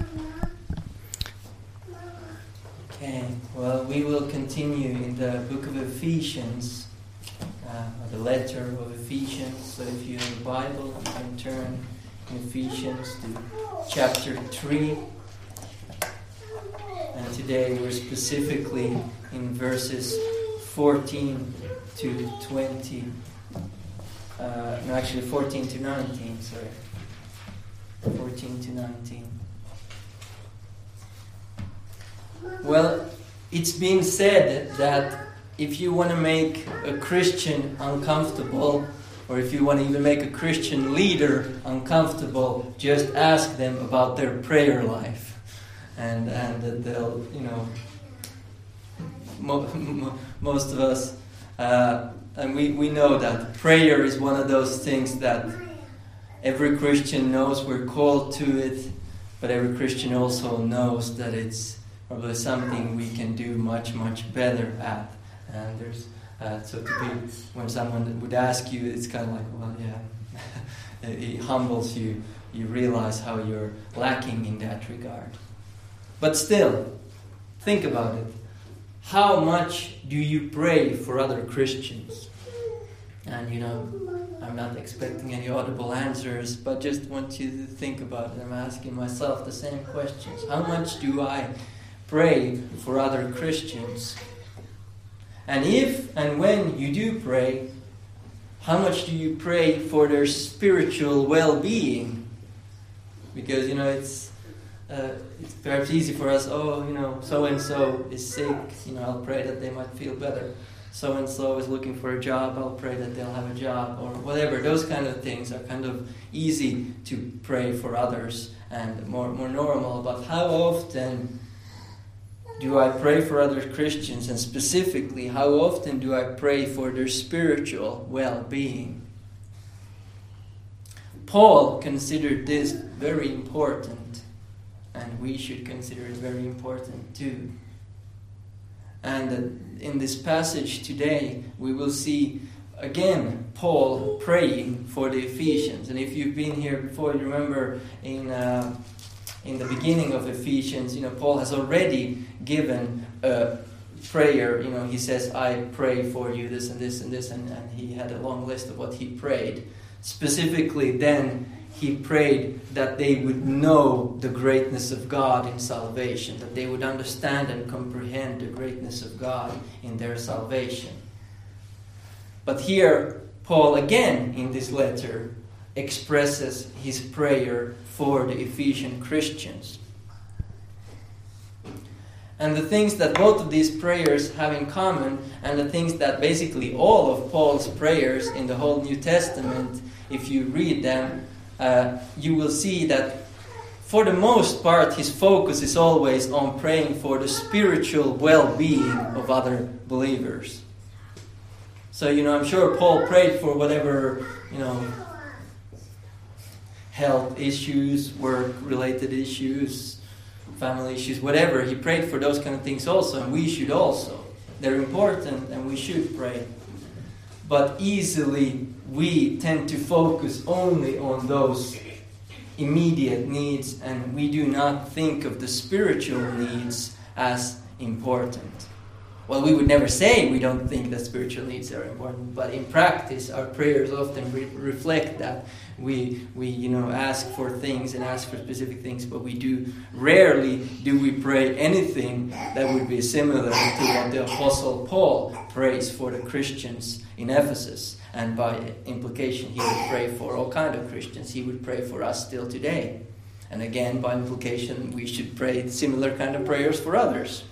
Okay, well, we will continue in the book of Ephesians, or the letter of Ephesians. So if you have a Bible, you can turn in Ephesians to chapter 3. And today we're specifically in verses 14 to 20. 14 to 19, sorry. 14 to 19. Well, it's been said that if you want to make a Christian uncomfortable, or if you want to even make a Christian leader uncomfortable, just ask them about their prayer life. And they'll, most of us, and we know that prayer is one of those things that every Christian knows we're called to it, but every Christian also knows that it's probably something we can do much, much better at. And there's when someone would ask you, it's kind of like, well, yeah, it humbles you. You realize how you're lacking in that regard. But still, think about it. How much do you pray for other Christians? And I'm not expecting any audible answers, but just want you to think about it. I'm asking myself the same questions. How much do I pray for other Christians? And if and when you do pray, how much do you pray for their spiritual well-being? Because, it's perhaps easy for us, so-and-so is sick, I'll pray that they might feel better. So-and-so is looking for a job, I'll pray that they'll have a job, or whatever. Those kind of things are kind of easy to pray for others and more normal. But how often do I pray for other Christians, and specifically, how often do I pray for their spiritual well-being? Paul considered this very important, and we should consider it very important too. And in this passage today, we will see again Paul praying for the Ephesians. And if you've been here before, you remember in the beginning of Ephesians, Paul has already given a prayer. He says, I pray for you this and this and this, and he had a long list of what he prayed. Specifically then, he prayed that they would know the greatness of God in salvation, that they would understand and comprehend the greatness of God in their salvation. But here, Paul again in this letter expresses his prayer for the Ephesian Christians. And the things that both of these prayers have in common, and the things that basically all of Paul's prayers in the whole New Testament, if you read them, you will see that for the most part his focus is always on praying for the spiritual well-being of other believers. So, I'm sure Paul prayed for whatever, health issues, work-related issues, family issues, whatever. He prayed for those kind of things also, and we should also. They're important, and we should pray. But easily, we tend to focus only on those immediate needs, and we do not think of the spiritual needs as important. Well, we would never say we don't think that spiritual needs are important, but in practice, our prayers often reflect that. We ask for things and ask for specific things, but rarely do we pray anything that would be similar to what the Apostle Paul prays for the Christians in Ephesus. And by implication, he would pray for all kinds of Christians. He would pray for us still today. And again, by implication, we should pray similar kind of prayers for others.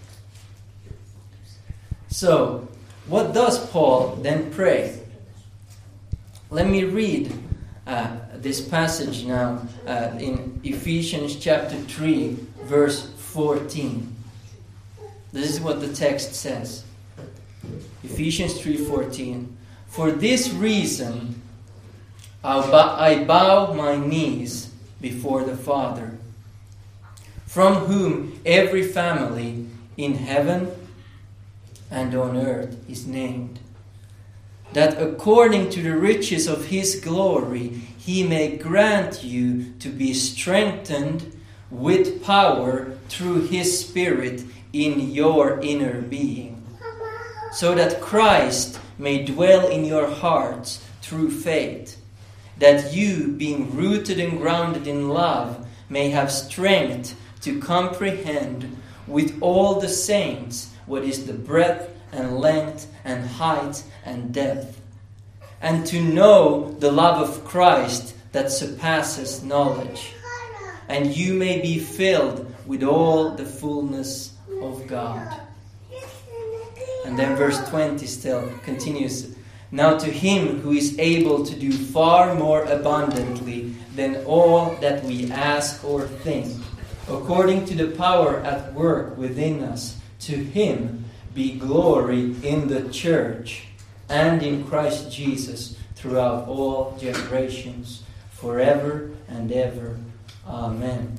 So, what does Paul then pray? Let me read this passage now in Ephesians chapter 3, verse 14. This is what the text says. Ephesians 3:14. For this reason, I bow my knees before the Father, from whom every family in heaven and on earth is named, that according to the riches of his glory he may grant you to be strengthened with power through His Spirit in your inner being, so that Christ may dwell in your hearts through faith, that you, being rooted and grounded in love, may have strength to comprehend with all the saints what is the breadth and length and height and depth, and to know the love of Christ that surpasses knowledge, and you may be filled with all the fullness of God. And then verse 20 still continues. Now to Him who is able to do far more abundantly than all that we ask or think, according to the power at work within us, to Him be glory in the church and in Christ Jesus throughout all generations, forever and ever. Amen.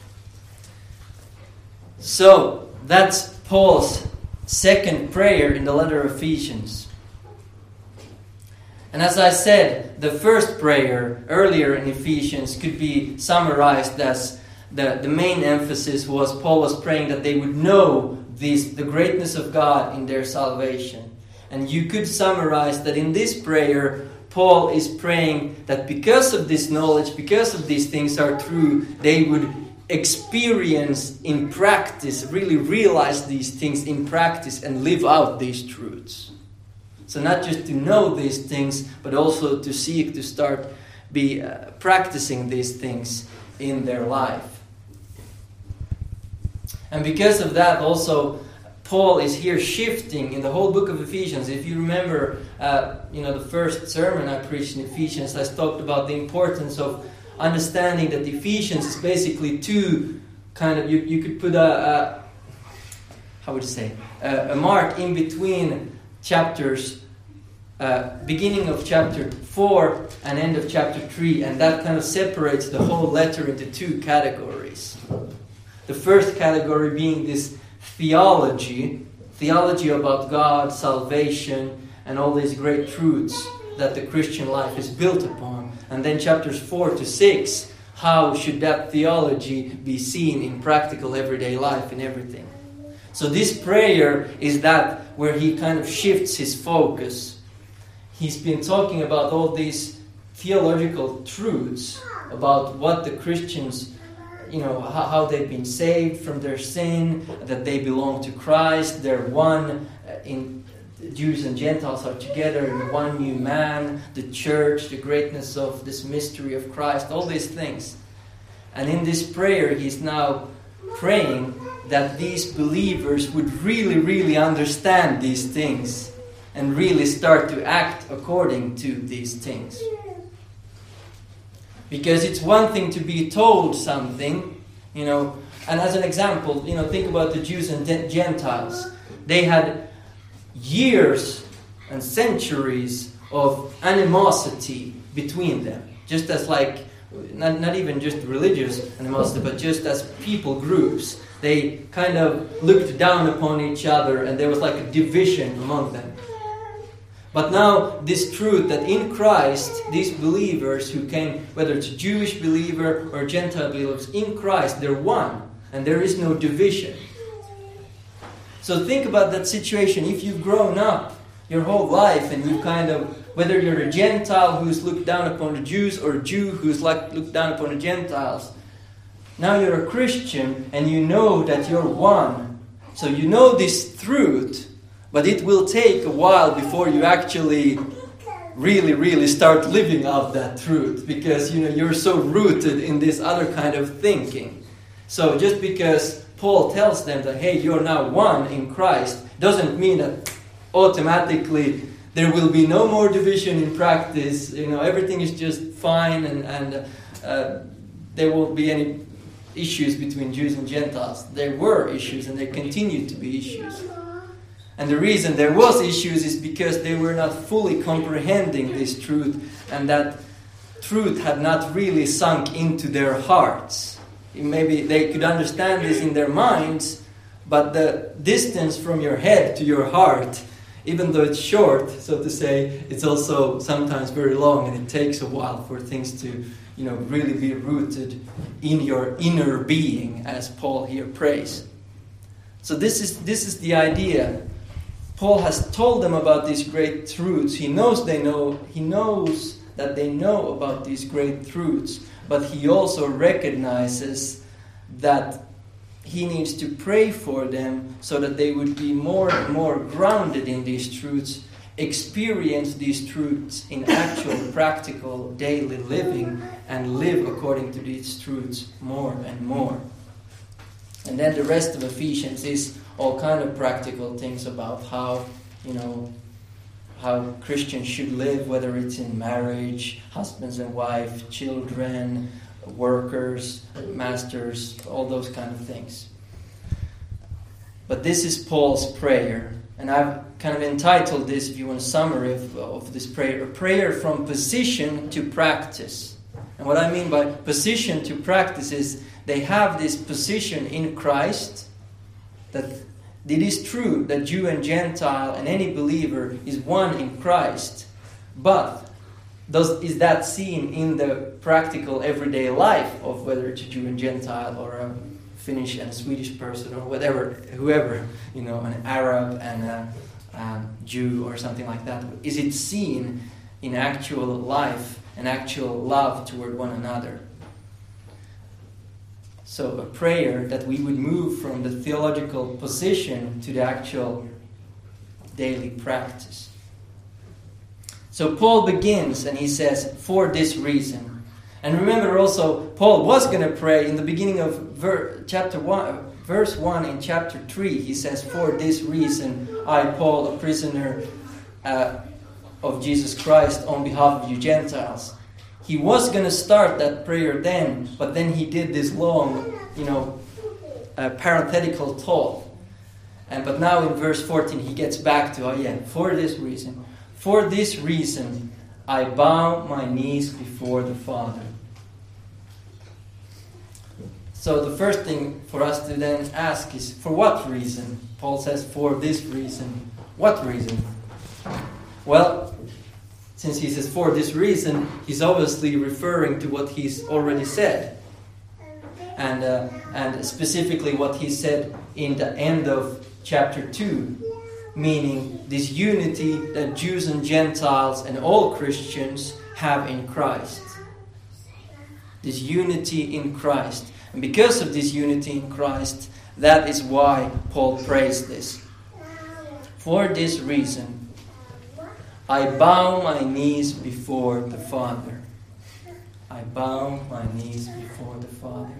So, that's Paul's second prayer in the letter of Ephesians. And as I said, the first prayer earlier in Ephesians could be summarized as the main emphasis was Paul was praying that they would know the greatness of God in their salvation. And you could summarize that in this prayer, Paul is praying that because of this knowledge, because of these things are true, they would experience in practice, really realize these things in practice and live out these truths. So not just to know these things, but also to seek to start practicing these things in their life. And because of that also, Paul is here shifting in the whole book of Ephesians. If you remember, the first sermon I preached in Ephesians, I talked about the importance of understanding that Ephesians is basically two kind of, you could put a mark in between chapters, beginning of chapter 4 and end of chapter 3, and that kind of separates the whole letter into two categories. The first category being this theology about God, salvation, and all these great truths that the Christian life is built upon. And then chapters 4 to 6, how should that theology be seen in practical everyday life and everything. So this prayer is that where he kind of shifts his focus. He's been talking about all these theological truths about what the Christians, how they've been saved from their sin, that they belong to Christ, they're one, in Jews and Gentiles are together in one new man, the church, the greatness of this mystery of Christ, all these things. And in this prayer, he's now praying that these believers would really, really understand these things and really start to act according to these things. Because it's one thing to be told something, and as an example, think about the Jews and Gentiles. They had years and centuries of animosity between them. Just as not even just religious animosity, but just as people groups. They kind of looked down upon each other and there was like a division among them. But now this truth that in Christ, these believers who came, whether it's a Jewish believer or Gentile believers, in Christ they're one and there is no division. So think about that situation. If you've grown up your whole life and you kind of, whether you're a Gentile who's looked down upon the Jews or a Jew who's looked down upon the Gentiles, now you're a Christian and you know that you're one. So you know this truth. But it will take a while before you actually really, really start living out that truth. Because, you're so rooted in this other kind of thinking. So just because Paul tells them that, hey, you're now one in Christ, doesn't mean that automatically there will be no more division in practice. Everything is just fine and there won't be any issues between Jews and Gentiles. There were issues and there continue to be issues. And the reason there was issues is because they were not fully comprehending this truth, and that truth had not really sunk into their hearts. Maybe they could understand this in their minds, but the distance from your head to your heart, even though it's short, so to say, it's also sometimes very long, and it takes a while for things to, really be rooted in your inner being, as Paul here prays. So this is the idea. Paul has told them about these great truths. He knows that they know about these great truths, but he also recognizes that he needs to pray for them so that they would be more and more grounded in these truths, experience these truths in actual practical daily living, and live according to these truths more and more. And then the rest of Ephesians is all kind of practical things about how Christians should live, whether it's in marriage, husbands and wives, children, workers, masters, all those kind of things. But this is Paul's prayer. And I've kind of entitled this, if you want a summary of this prayer, a prayer from position to practice. And what I mean by position to practice is they have this position in Christ, that it is true that Jew and Gentile and any believer is one in Christ. But is that seen in the practical everyday life of whether it's a Jew and Gentile or a Finnish and a Swedish person or whoever, an Arab and a Jew or something like that? Is it seen in actual life and actual love toward one another? So a prayer that we would move from the theological position to the actual daily practice. So Paul begins and he says, for this reason. And remember also, Paul was going to pray in the beginning of verse 1 in chapter 3. He says, for this reason, I, Paul, a prisoner of Jesus Christ, on behalf of you Gentiles. He was going to start that prayer then, but then he did this long, parenthetical thought. But now in verse 14, he gets back to, for this reason. For this reason, I bow my knees before the Father. So the first thing for us to then ask is, for what reason? Paul says, for this reason. What reason? Well, since he says, for this reason, he's obviously referring to what he's already said. And specifically what he said in the end of chapter 2. Meaning this unity that Jews and Gentiles and all Christians have in Christ. This unity in Christ. And because of this unity in Christ, that is why Paul prays this. For this reason, I bow my knees before the Father. I bow my knees before the Father.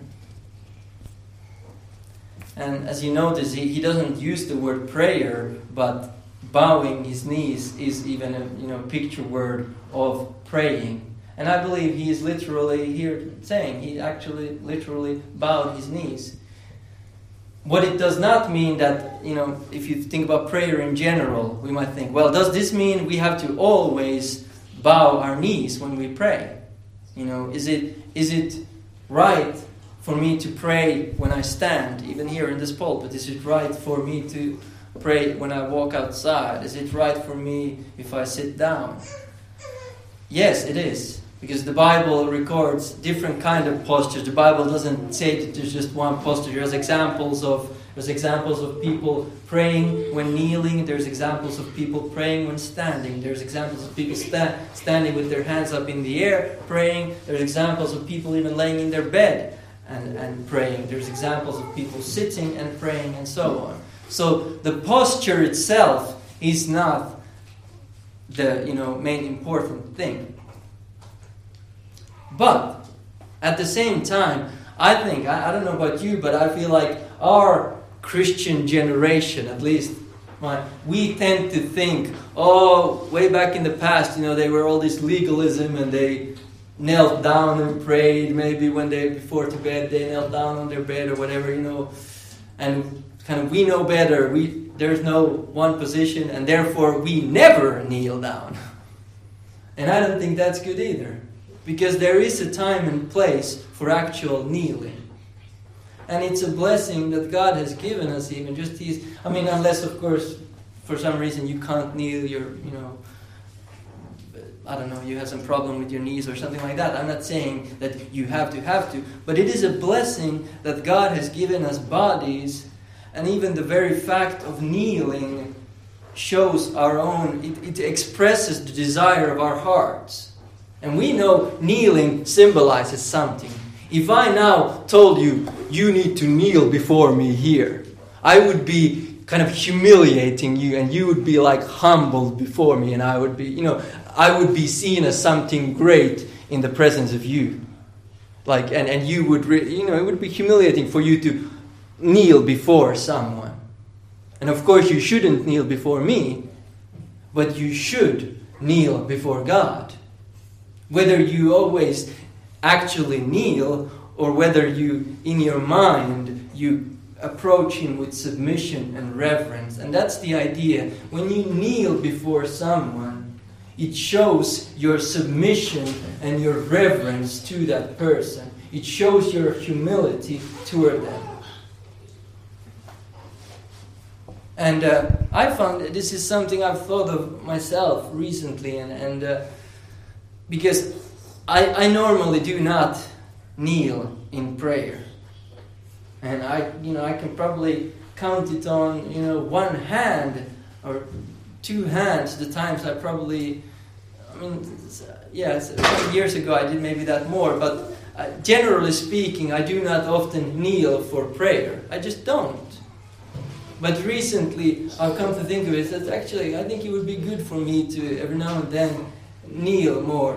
And as you notice, he doesn't use the word prayer, but bowing his knees is even a picture word of praying. And I believe he is literally here saying he actually literally bowed his knees. What it does not mean that, if you think about prayer in general, we might think, well, does this mean we have to always bow our knees when we pray? Is it right for me to pray when I stand, even here in this pulpit? Is it right for me to pray when I walk outside? Is it right for me if I sit down? Yes, it is. Because the Bible records different kind of postures. The Bible doesn't say that there's just one posture. There's examples of people praying when kneeling. There's examples of people praying when standing. There's examples of people standing with their hands up in the air praying. There's examples of people even laying in their bed and praying. There's examples of people sitting and praying and so on. So the posture itself is not the main important thing. But at the same time, I think, I don't know about you, but I feel like our Christian generation, at least, we tend to think, way back in the past, they were all this legalism and they knelt down and prayed. Maybe when before to bed, they knelt down on their bed or whatever, and kind of we know better. There's no one position, and therefore we never kneel down. And I don't think that's good either. Because there is a time and place for actual kneeling. And it's a blessing that God has given us even just these. unless of course, for some reason you can't kneel, I don't know, you have some problem with your knees or something like that. I'm not saying that you have to, but it is a blessing that God has given us bodies, and even the very fact of kneeling shows our own, it expresses the desire of our hearts. And we know kneeling symbolizes something. If I now told you, you need to kneel before me here, I would be kind of humiliating you, and you would be like humbled before me, and I would be, I would be seen as something great in the presence of you. Like, and you would, it would be humiliating for you to kneel before someone. And of course you shouldn't kneel before me, but you should kneel before God. Whether you always actually kneel, or whether you, in your mind, you approach Him with submission and reverence. And that's the idea. When you kneel before someone, it shows your submission and your reverence to that person. It shows your humility toward them. And I found that this is something I've thought of myself recently, and because I normally do not kneel in prayer. And I can probably count it on, one hand or two hands the times I probably, some years ago I did maybe that more, but generally speaking, I do not often kneel for prayer. I just don't. But recently, I've come to think of it, that actually I think it would be good for me to every now and then kneel more.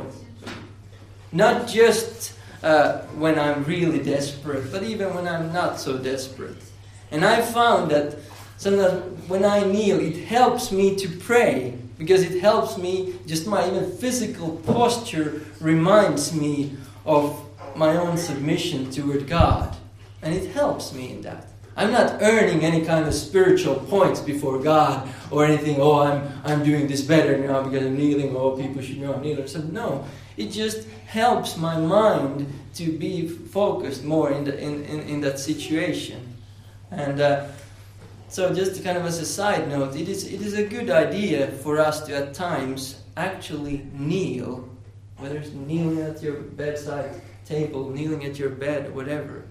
Not just when I'm really desperate, but even when I'm not so desperate. And I found that sometimes when I kneel, it helps me to pray, because it helps me, just my even physical posture reminds me of my own submission toward God. And it helps me in that. I'm not earning any kind of spiritual points before God or anything. Oh, I'm doing this better now because I'm kneeling. Oh, people should know I'm kneeling. So no, it just helps my mind to be focused more in that situation. And so, just kind of as a side note, it is a good idea for us to at times actually kneel, whether it's kneeling at your bedside table, kneeling at your bed, whatever,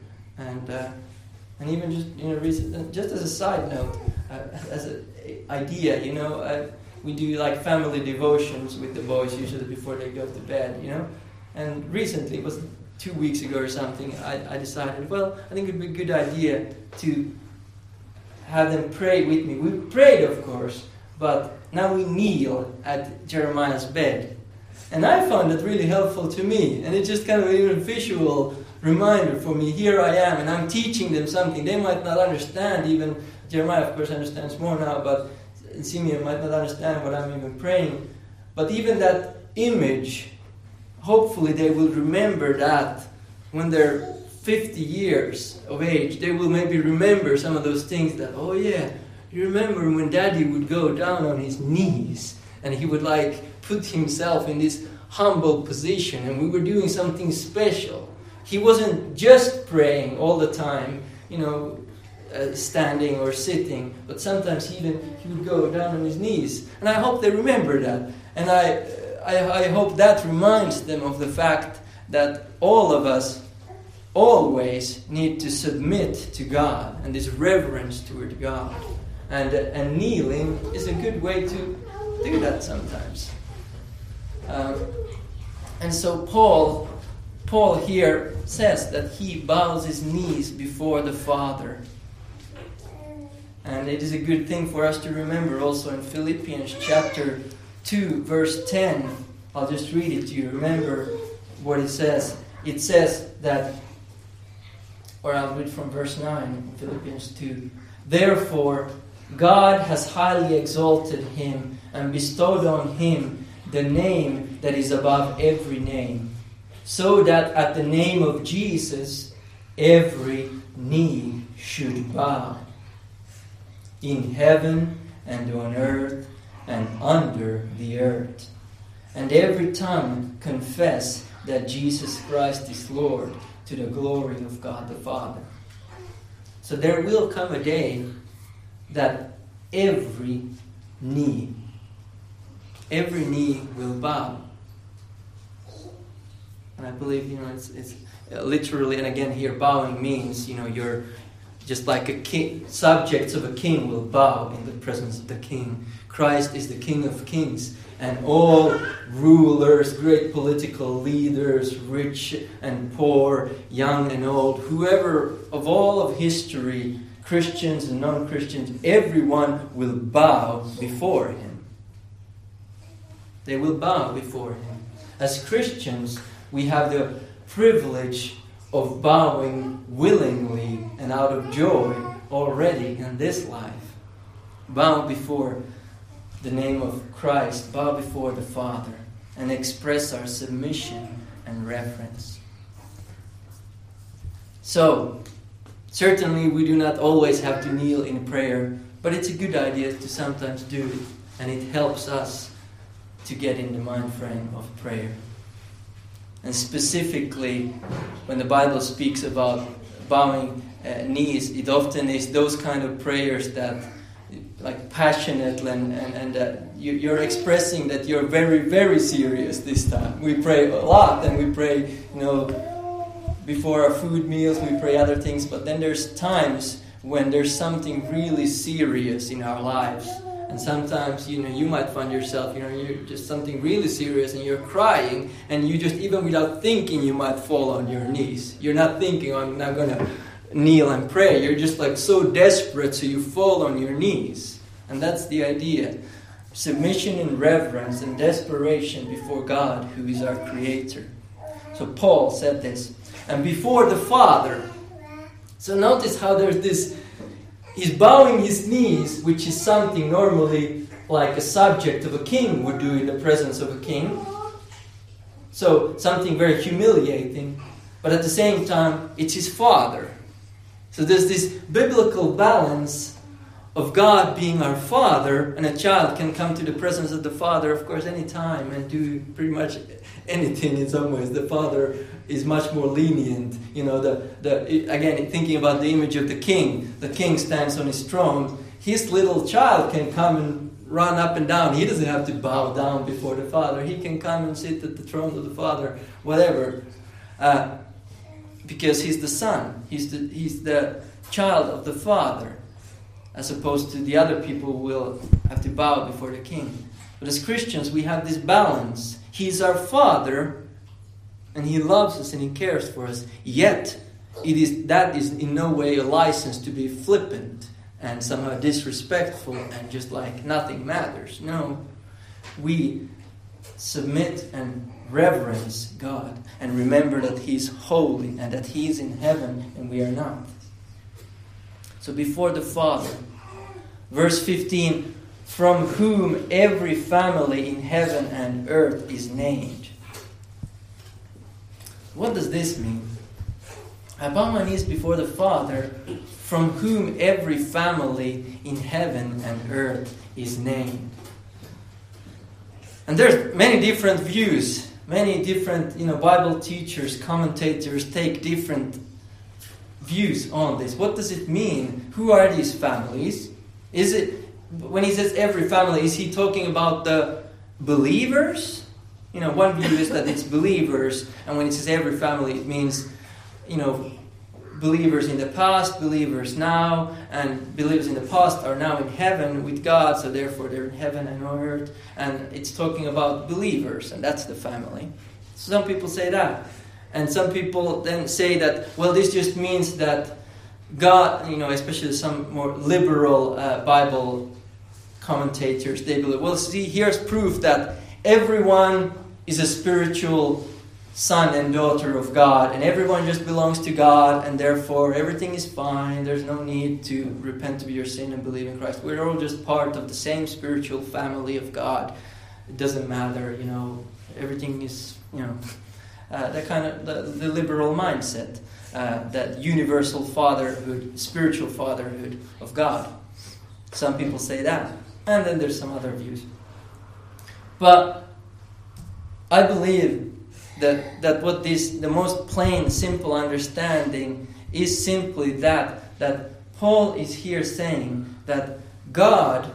and even just as a side note, as an idea, we do like family devotions with the boys usually before they go to bed, And recently, it was 2 weeks ago or something, I decided, I think it would be a good idea to have them pray with me. We prayed, of course, but now we kneel at Jeremiah's bed. And I found it really helpful to me, and it's just kind of a visual reminder for me. Here I am, and I'm teaching them something. They might not understand, even Jeremiah, of course, understands more now, but Simeon might not understand what I'm even praying. But even that image, hopefully they will remember that when they're 50 years of age. They will maybe remember some of those things that, oh yeah, you remember when Daddy would go down on his knees and he would put himself in this humble position, and we were doing something special. He wasn't just praying all the time, standing or sitting, but sometimes he would go down on his knees. And I hope they remember that. And I hope that reminds them of the fact that all of us always need to submit to God, and this reverence toward God. And kneeling is a good way to do that sometimes. And so Paul here says that he bows his knees before the Father. And it is a good thing for us to remember also in Philippians chapter 2, verse 10. I'll just read it to you. Remember what it says. It says that, or I'll read from verse 9 in Philippians 2. Therefore, God has highly exalted him and bestowed on him the name that is above every name, so that at the name of Jesus every knee should bow, in heaven and on earth and under the earth, and every tongue confess that Jesus Christ is Lord, to the glory of God the Father. So there will come a day that every knee will bow. And I believe, it's literally, and again here, bowing means, you're just like a king. Subjects of a king will bow in the presence of the king. Christ is the King of Kings, and all rulers, great political leaders, rich and poor, young and old, whoever of all of history, Christians and non-Christians, everyone will bow before him. They will bow before him. As Christians, we have the privilege of bowing willingly and out of joy already in this life. Bow before the name of Christ, bow before the Father, and express our submission and reverence. So, certainly we do not always have to kneel in prayer, but it's a good idea to sometimes do it, and it helps us to get in the mind frame of prayer. And specifically, when the Bible speaks about bowing knees, it often is those kind of prayers that, like passionate, and you're expressing that you're very, very serious this time. We pray a lot, and we pray, before our food meals, we pray other things, but then there's times when there's something really serious in our lives. And sometimes, you might find yourself, you're just something really serious and you're crying, and you just, even without thinking, you might fall on your knees. You're not thinking, I'm not going to kneel and pray. You're just like so desperate, so you fall on your knees. And that's the idea. Submission and reverence and desperation before God, who is our Creator. So Paul said this. And before the Father. So notice how there's this. He's bowing his knees, which is something normally like a subject of a king would do in the presence of a king. So something very humiliating. But at the same time, it's his Father. So there's this biblical balance of God being our Father, and a child can come to the presence of the Father, of course, any time and do pretty much anything in some ways. The Father is much more lenient. Again, thinking about the image of the king stands on his throne. His little child can come and run up and down. He doesn't have to bow down before the Father. He can come and sit at the throne of the Father, whatever. Because he's the son. He's the child of the Father. As opposed to the other people who will have to bow before the king. But as Christians, we have this balance. He's our Father, and He loves us and He cares for us. Yet, that is in no way a license to be flippant and somehow disrespectful and just like nothing matters. No, we submit and reverence God and remember that He's holy and that He's in heaven and we are not. So before the Father, verse 15, from whom every family in heaven and earth is named. What does this mean? I bow my knees before the Father, from whom every family in heaven and earth is named. And there's many different views, many different Bible teachers, commentators take different views on this. What does it mean? Who are these families? Is it, when he says every family, is he talking about the believers? One view is that it's believers, and when it says every family, it means, believers in the past, believers now, and believers in the past are now in heaven with God, so therefore they're in heaven and on earth, and it's talking about believers, and that's the family. Some people say that. And some people then say that, well, this just means that God, especially some more liberal Bible commentators, they believe, well, see, here's proof that everyone is a spiritual son and daughter of God, and everyone just belongs to God, and therefore everything is fine. There's no need to repent of your sin and believe in Christ. We're all just part of the same spiritual family of God. It doesn't matter, everything is, that kind of the liberal mindset, that universal fatherhood, spiritual fatherhood of God. Some people say that. And then there's some other views. But I believe that what the most plain, simple understanding is simply that Paul is here saying that God,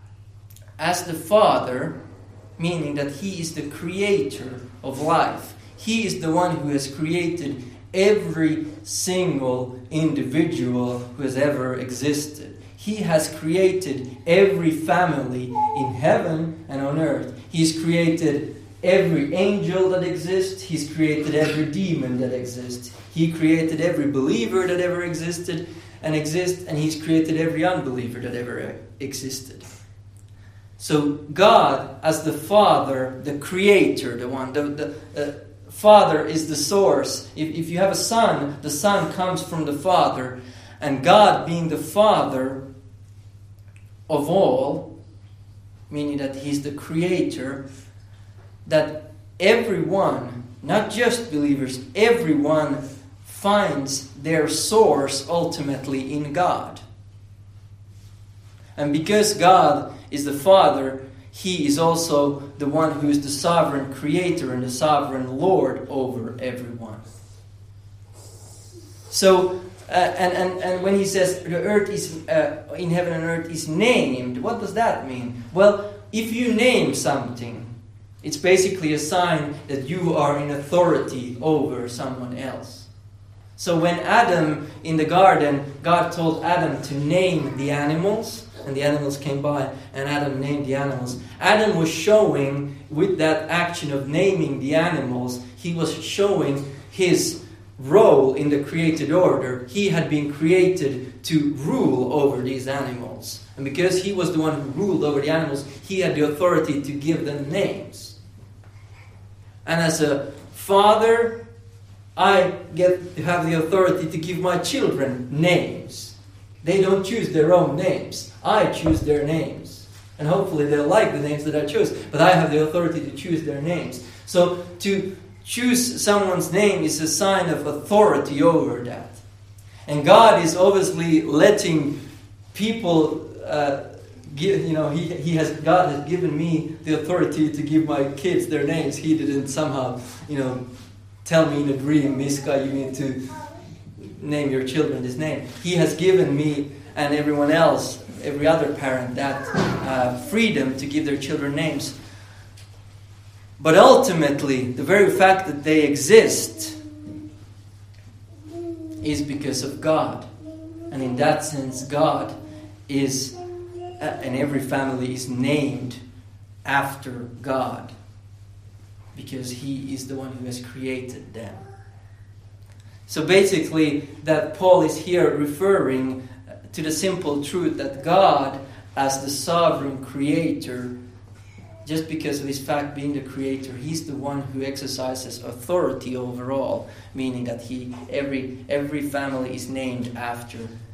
as the Father, meaning that He is the creator of life, He is the one who has created every single individual who has ever existed. He has created every family in heaven and on earth. He's created every angel that exists. He's created every demon that exists. He created every believer that ever existed and exists, and He's created every unbeliever that ever existed. So God, as the Father, the Creator, the Father is the source. If you have a son, the son comes from the Father, and God being the Father of all, meaning that He's the Creator, that everyone, not just believers, everyone finds their source ultimately in God. And because God is the Father, He is also the one who is the sovereign Creator and the sovereign Lord over everyone. So, and when He says the earth is in heaven and earth is named, what does that mean? Well, if you name something, it's basically a sign that you are in authority over someone else. So when Adam in the garden, God told Adam to name the animals, and the animals came by, and Adam named the animals. Adam was showing, with that action of naming the animals, he was showing his role in the created order. He had been created to rule over these animals. And because he was the one who ruled over the animals, he had the authority to give them names. And as a father, I get to have the authority to give my children names. They don't choose their own names. I choose their names. And hopefully they'll like the names that I choose. But I have the authority to choose their names. So to choose someone's name is a sign of authority over that. And God is obviously letting people God has given me the authority to give my kids their names. He didn't somehow, tell me in a dream, Miska, you need to name your children this name. He has given me and everyone else, every other parent, that freedom to give their children names. But ultimately, the very fact that they exist is because of God. And in that sense, God is, and every family is named after God, because He is the one who has created them. So basically, that Paul is here referring to the simple truth that God, as the sovereign Creator, just because of His fact being the Creator, He's the one who exercises authority over all, meaning that every family is named after,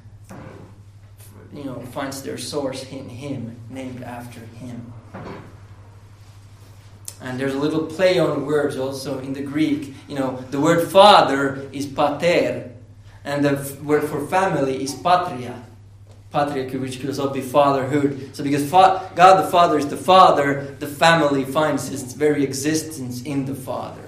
finds their source in Him, named after Him. And there's a little play on words also in the Greek. The word father is pater, and the word for family is patria. Patria, which could also be fatherhood. So because God the Father is the Father, the family finds its very existence in the Father.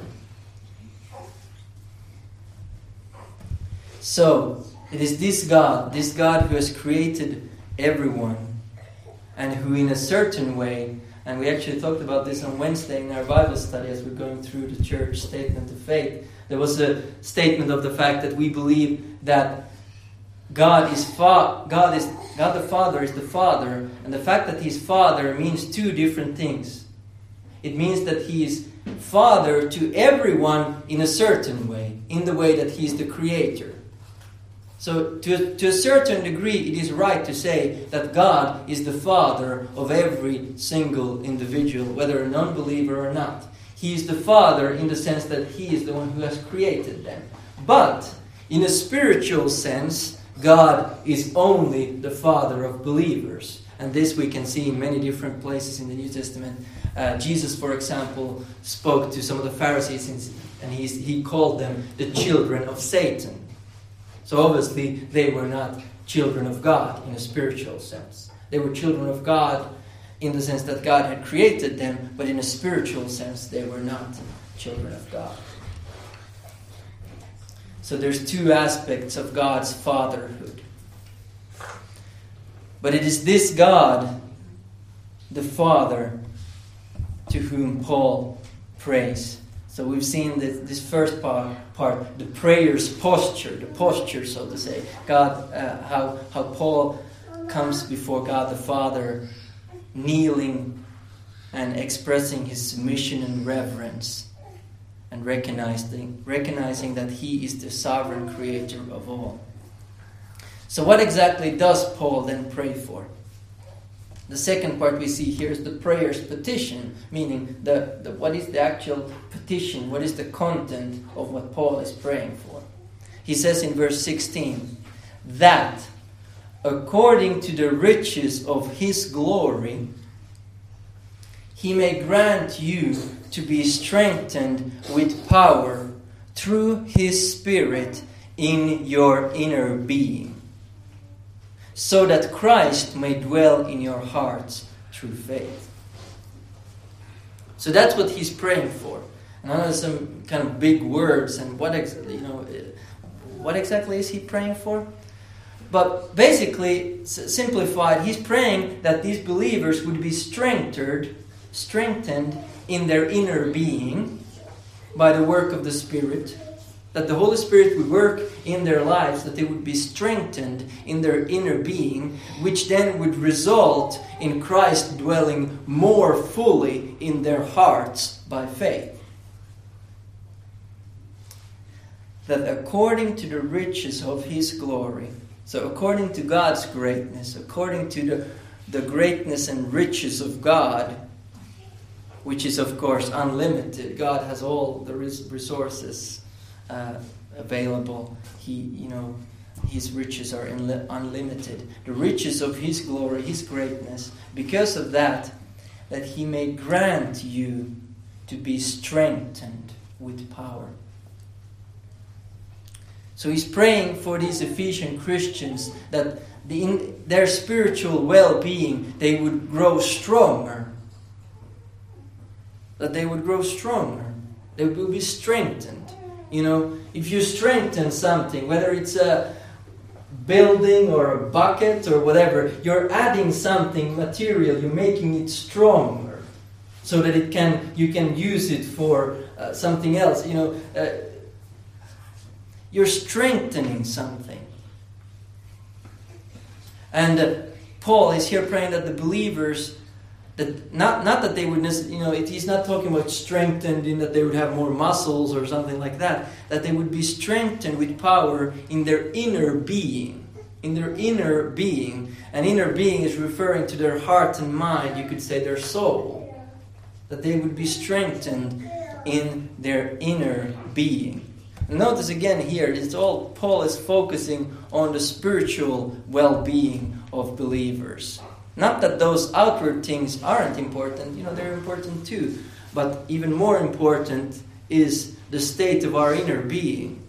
So, it is this God who has created everyone, and who in a certain way, and we actually talked about this on Wednesday in our Bible study as we're going through the church statement of faith. There was a statement of the fact that we believe that God the Father is the Father, and the fact that He's Father means two different things. It means that He is Father to everyone in a certain way, in the way that He is the Creator. So to a certain degree, it is right to say that God is the Father of every single individual, whether a non-believer or not. He is the Father in the sense that He is the one who has created them. But in a spiritual sense, God is only the Father of believers. And this we can see in many different places in the New Testament. Jesus, for example, spoke to some of the Pharisees and he called them the children of Satan. So obviously they were not children of God in a spiritual sense. They were children of God in the sense that God had created them, but in a spiritual sense they were not children of God. So there's two aspects of God's fatherhood. But it is this God, the Father, to whom Paul prays. So we've seen this first part, the prayer's posture, the posture, so to say. God, how Paul comes before God the Father, kneeling and expressing his submission and reverence, and recognizing that he is the sovereign creator of all. So what exactly does Paul then pray for? The second part we see here is the prayer's petition, meaning what is the actual petition, what is the content of what Paul is praying for. He says in verse 16, that according to the riches of his glory, he may grant you to be strengthened with power through his Spirit in your inner being, so that Christ may dwell in your hearts through faith. So that's what he's praying for. And I know there's some kind of big words, and what exactly is he praying for? But basically, simplified, he's praying that these believers would be strengthened in their inner being by the work of the Spirit, that the Holy Spirit would work in their lives, that they would be strengthened in their inner being, which then would result in Christ dwelling more fully in their hearts by faith. That according to the riches of his glory, so according to God's greatness, according to the greatness and riches of God, which is of course unlimited. God has all the resources available. His riches are unlimited. The riches of his glory, his greatness, because of that he may grant you to be strengthened with power. So he's praying for these Ephesian Christians that in their spiritual well-being they would grow stronger. That they would grow stronger. They will be strengthened. If you strengthen something, whether it's a building or a bucket or whatever, you're adding something material, you're making it stronger so that you can use it for something else. You're strengthening something. And Paul is here praying that the believers, that not that they would, he's not talking about strengthened in that they would have more muscles or something like that they would be strengthened with power in their inner being. In their inner being. And inner being is referring to their heart and mind, you could say their soul. That they would be strengthened in their inner being. And notice again here, Paul is focusing on the spiritual well-being of believers. Not that those outward things aren't important, they're important too. But even more important is the state of our inner being.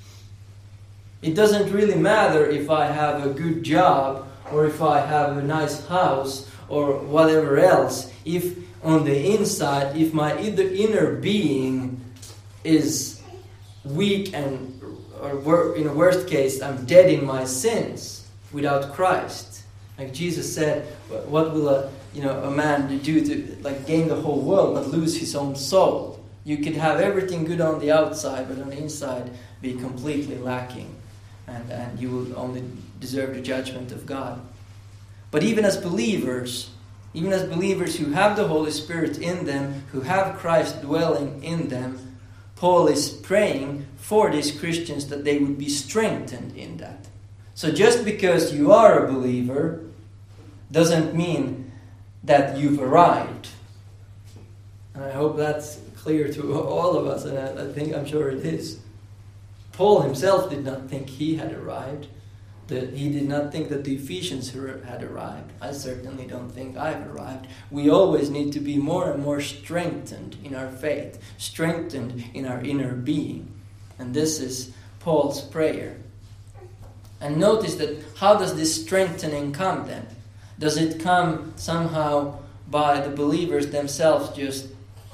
It doesn't really matter if I have a good job or if I have a nice house or whatever else. If on the inside, if my inner being is weak or in a worst case, I'm dead in my sins without Christ. Like Jesus said, what will a man do to gain the whole world but lose his own soul? You could have everything good on the outside, but on the inside be completely lacking, and you will only deserve the judgment of God. But even as believers who have the Holy Spirit in them, who have Christ dwelling in them, Paul is praying for these Christians that they would be strengthened in that. So just because you are a believer doesn't mean that you've arrived. And I hope that's clear to all of us, and I'm sure it is. Paul himself did not think he had arrived. He did not think that the Ephesians had arrived. I certainly don't think I've arrived. We always need to be more and more strengthened in our faith, strengthened in our inner being. And this is Paul's prayer. And notice that how does this strengthening come then? Does it come somehow by the believers themselves just,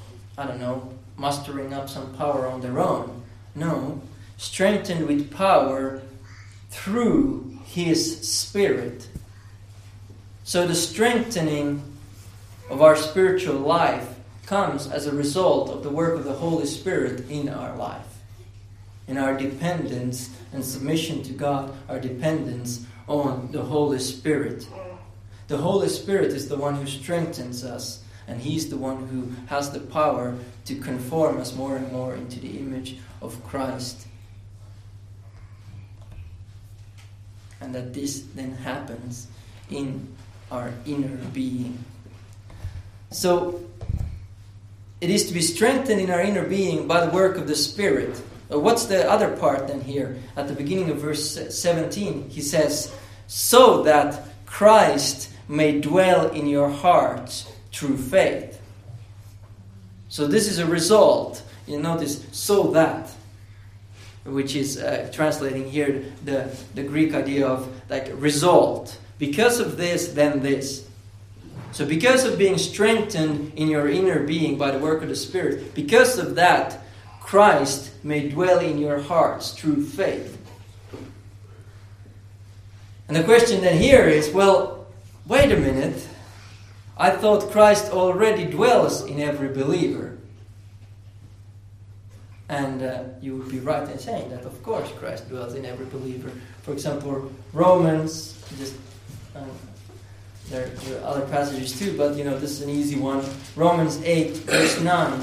mustering up some power on their own? No. Strengthened with power through his Spirit. So the strengthening of our spiritual life comes as a result of the work of the Holy Spirit in our life. In our dependence and submission to God, our dependence on the Holy Spirit. The Holy Spirit is the one who strengthens us, and He's the one who has the power to conform us more and more into the image of Christ. And that this then happens in our inner being. So, it is to be strengthened in our inner being by the work of the Spirit. What's the other part then here? At the beginning of verse 17, he says, so that Christ may dwell in your hearts through faith. So this is a result. You notice, so that, which is translating here the Greek idea of like result. Because of this, then this. So because of being strengthened in your inner being by the work of the Spirit, because of that, Christ may dwell in your hearts through faith. And the question then here is, well, wait a minute. I thought Christ already dwells in every believer. And you would be right in saying that, of course, Christ dwells in every believer. For example, Romans, there are other passages too, but this is an easy one. Romans 8, verse 9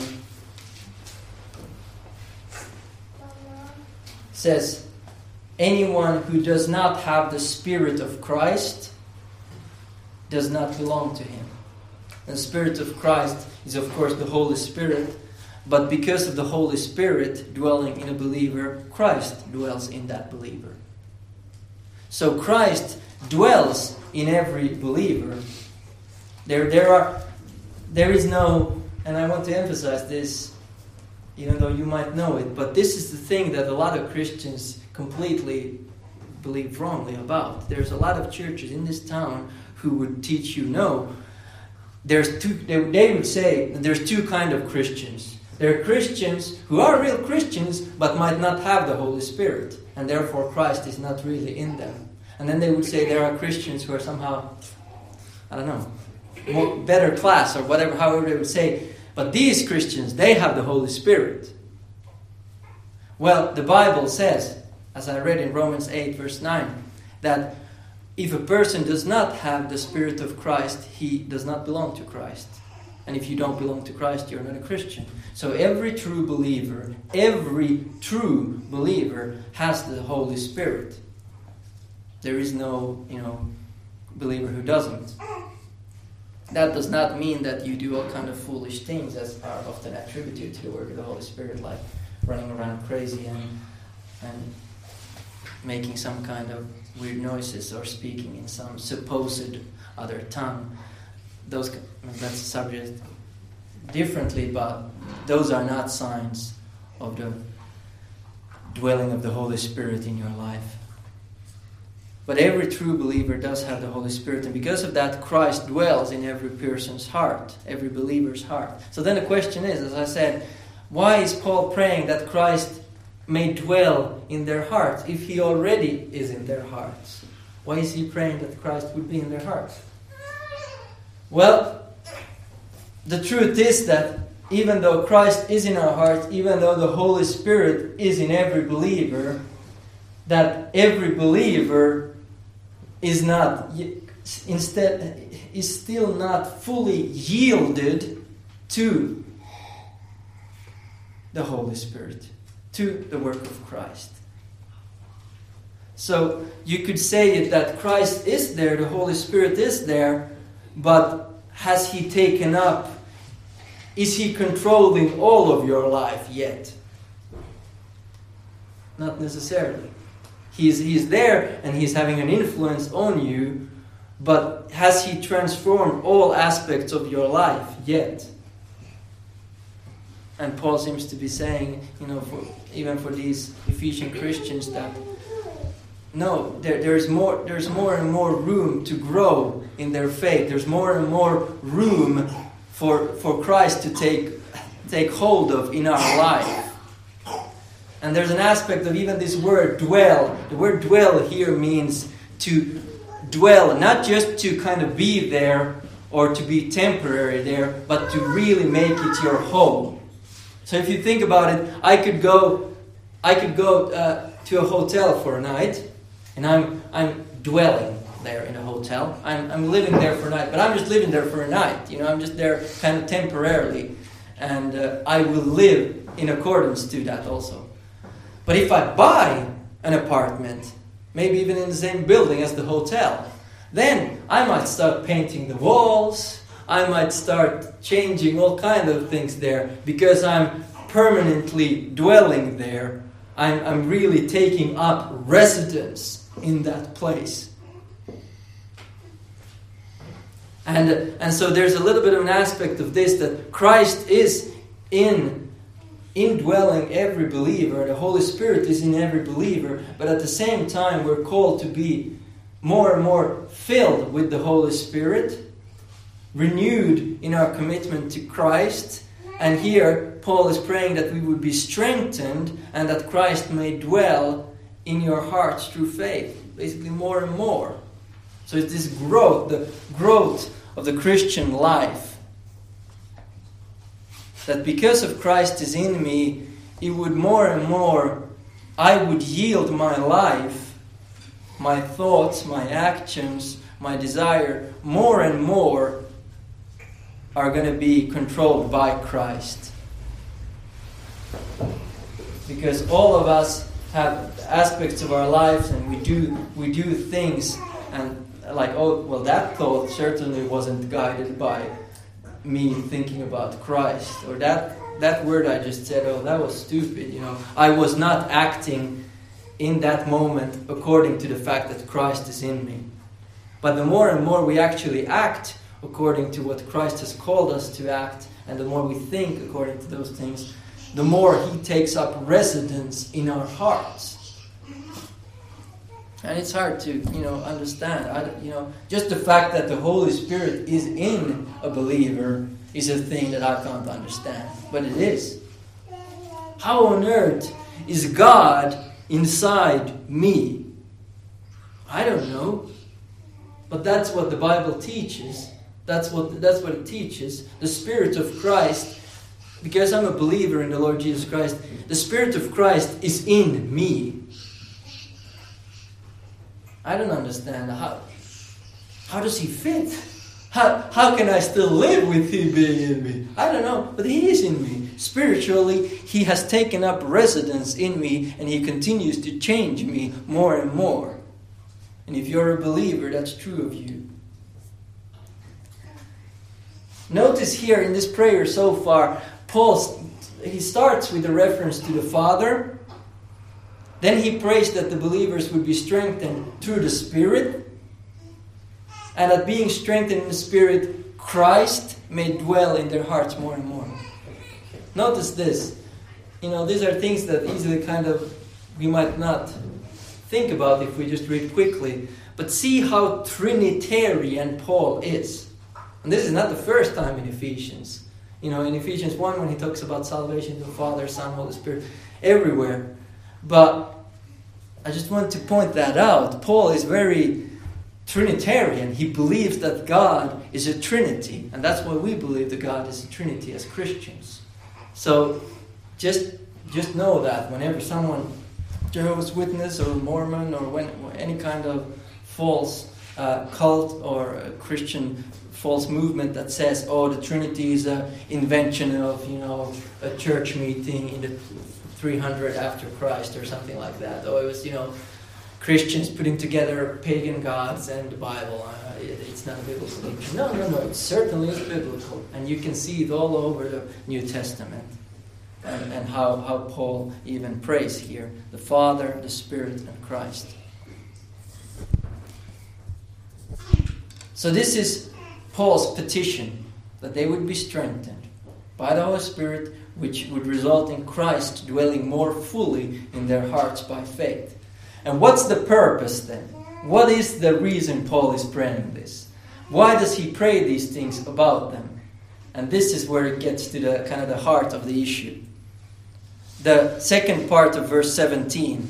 says, anyone who does not have the Spirit of Christ does not belong to Him. And the Spirit of Christ is, of course, the Holy Spirit. But because of the Holy Spirit dwelling in a believer, Christ dwells in that believer. So Christ dwells in every believer. There is no, and I want to emphasize this, even though you might know it, but this is the thing that a lot of Christians completely believe wrongly about. There's a lot of churches in this town who would teach you, no, they would say that there's two kinds of Christians. There are Christians who are real Christians but might not have the Holy Spirit, and therefore Christ is not really in them. And then they would say there are Christians who are somehow, I don't know, better class or whatever, however they would say. But these Christians, they have the Holy Spirit. Well, the Bible says, as I read in Romans 8, verse 9, that if a person does not have the Spirit of Christ, he does not belong to Christ. And if you don't belong to Christ, you're not a Christian. So every true believer has the Holy Spirit. There is no, believer who doesn't. That does not mean that you do all kind of foolish things as are often attributed to the work of the Holy Spirit, like running around crazy and making some kind of weird noises or speaking in some supposed other tongue. That's a subject differently, but those are not signs of the dwelling of the Holy Spirit in your life. But every true believer does have the Holy Spirit, and because of that, Christ dwells in every person's heart, every believer's heart. So then the question is, as I said, why is Paul praying that Christ may dwell in their hearts if He already is in their hearts? Why is he praying that Christ would be in their hearts? Well, the truth is that even though Christ is in our hearts, even though the Holy Spirit is in every believer, that every believer is still not fully yielded to the Holy Spirit, to the work of Christ. So you could say that Christ is there, the Holy Spirit is there, but has He taken up? Is He controlling all of your life yet? Not necessarily. He's there and He's having an influence on you, but has He transformed all aspects of your life yet? And Paul seems to be saying, even for these Ephesian Christians, that no, there's more and more room to grow in their faith. There's more and more room for Christ to take hold of in our life. And there's an aspect of even this word dwell. The word dwell here means to dwell, not just to kind of be there or to be temporary there, but to really make it your home. So if you think about it, I could go to a hotel for a night, and I'm dwelling there in a hotel. I'm living there for a night, but I'm just living there for a night. I'm just there kind of temporarily, and I will live in accordance to that also. But if I buy an apartment, maybe even in the same building as the hotel, then I might start painting the walls. I might start changing all kinds of things there because I'm permanently dwelling there. I'm really taking up residence in that place. And so there's a little bit of an aspect of this, that Christ is indwelling every believer. The Holy Spirit is in every believer. But at the same time, we're called to be more and more filled with the Holy Spirit, renewed in our commitment to Christ. And here, Paul is praying that we would be strengthened and that Christ may dwell in your hearts through faith. Basically, more and more. So it's this growth, the growth of the Christian life. That because of Christ is in me, it would more and more, I would yield my life, my thoughts, my actions, my desire, more and more are going to be controlled by Christ. Because all of us have aspects of our lives, and we do things, and like, oh, well, that thought certainly wasn't guided by me thinking about Christ, or that word I just said, oh, that was stupid. I was not acting in that moment according to the fact that Christ is in me. But the more and more we actually act according to what Christ has called us to act, and the more we think according to those things, the more He takes up residence in our hearts. And it's hard to, understand. Just the fact that the Holy Spirit is in a believer is a thing that I can't understand. But it is. How on earth is God inside me? I don't know. But that's what the Bible teaches. That's what it teaches. The Spirit of Christ, because I'm a believer in the Lord Jesus Christ, the Spirit of Christ is in me. I don't understand. How does He fit? How can I still live with He being in me? I don't know, but He is in me. Spiritually, He has taken up residence in me, and He continues to change me more and more. And if you're a believer, that's true of you. Notice here in this prayer so far, he starts with a reference to the Father. Then he prays that the believers would be strengthened through the Spirit. And that being strengthened in the Spirit, Christ may dwell in their hearts more and more. Notice this. These are things that easily we might not think about if we just read quickly. But see how Trinitarian Paul is. And this is not the first time in Ephesians. In Ephesians 1, when he talks about salvation to the Father, Son, Holy Spirit, everywhere. But I just want to point that out. Paul is very Trinitarian. He believes that God is a Trinity. And that's why we believe that God is a Trinity as Christians. So just know that whenever someone, Jehovah's Witness or Mormon or any kind of false cult or a Christian false movement that says, oh, the Trinity is an invention of, a church meeting in the 300 after Christ or something like that. Or it was, Christians putting together pagan gods and the Bible. It's not a biblical thing. No, it certainly is biblical. And you can see it all over the New Testament. And how Paul even prays here. The Father, the Spirit, and Christ. So this is Paul's petition, that they would be strengthened by the Holy Spirit, which would result in Christ dwelling more fully in their hearts by faith. And what's the purpose then? What is the reason Paul is praying this? Why does he pray these things about them? And this is where it gets to the kind of the heart of the issue. The second part of verse 17.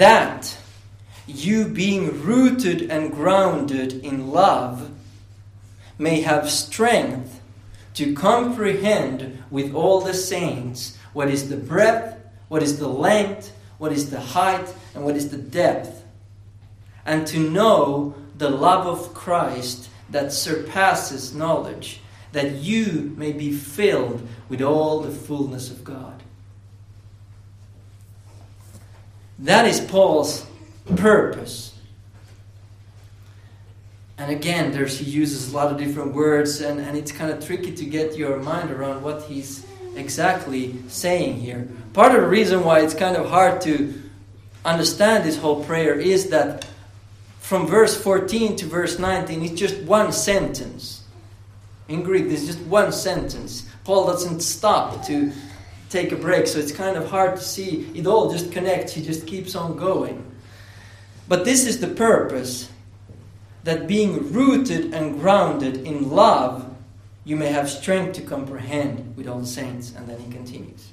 That you being rooted and grounded in love may have strength to comprehend with all the saints what is the breadth, what is the length, what is the height, and what is the depth, and to know the love of Christ that surpasses knowledge, that you may be filled with all the fullness of God. That is Paul's purpose. And again, he uses a lot of different words, and it's kind of tricky to get your mind around what he's exactly saying here. Part of the reason why it's kind of hard to understand this whole prayer is that from verse 14 to verse 19, it's just one sentence. In Greek, there's just one sentence. Paul doesn't stop to take a break, so it's kind of hard to see. It all just connects. He just keeps on going. But this is the purpose, that being rooted and grounded in love, you may have strength to comprehend with all the saints. And then he continues.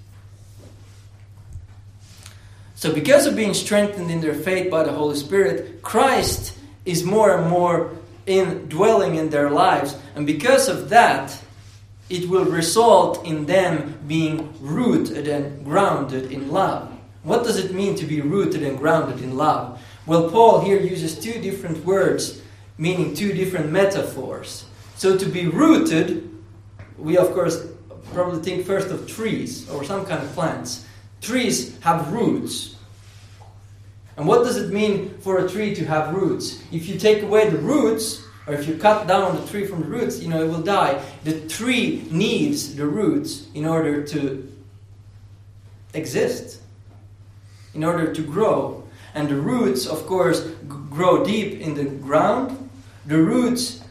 So because of being strengthened in their faith by the Holy Spirit, Christ is more and more dwelling in their lives. And because of that, it will result in them being rooted and grounded in love. What does it mean to be rooted and grounded in love? Well, Paul here uses two different words, meaning two different metaphors. So to be rooted, we of course probably think first of trees or some kind of plants. Trees have roots. And what does it mean for a tree to have roots? If you take away the roots, or if you cut down the tree from the roots, it will die. The tree needs the roots in order to exist, in order to grow. And the roots, of course, grow deep in the ground. The roots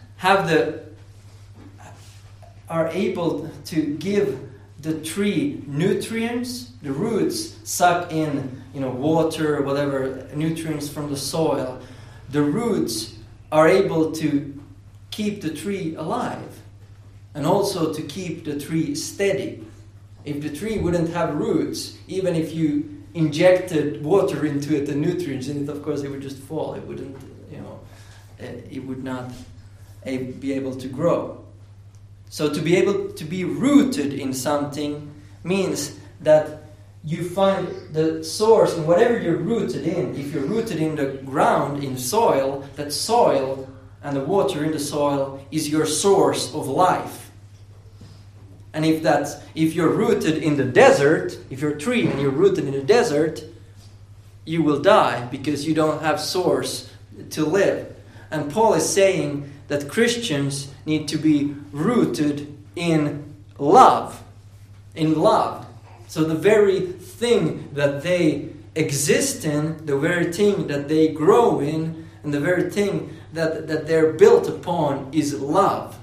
are able to give the tree nutrients. The roots suck in, water, whatever nutrients from the soil. The roots are able to keep the tree alive and also to keep the tree steady. If the tree wouldn't have roots, even if you injected water into it and nutrients in it, of course it would just fall. It wouldn't, it would not be able to grow. So to be able to be rooted in something means that you find the source in whatever you're rooted in. If you're rooted in the ground, in soil, that soil and the water in the soil is your source of life. And if you're rooted in the desert, if you're a tree and you're rooted in the desert, you will die because you don't have source to live. And Paul is saying that Christians need to be rooted in love. In love. So the very thing that they exist in, the very thing that they grow in, and the very thing that they're built upon is love.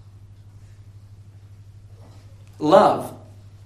Love.